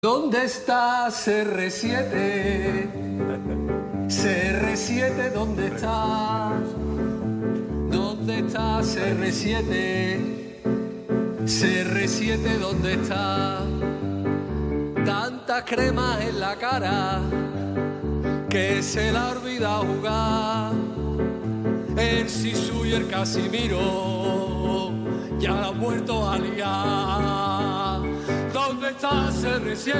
¿Dónde está CR7? CR7, ¿dónde está? ¿Dónde está CR7? CR7, ¿dónde está? Tantas cremas en la cara que se la olvida jugar. El Sisu y el Casimiro ya la han vuelto a liar. ¿Dónde está CR7?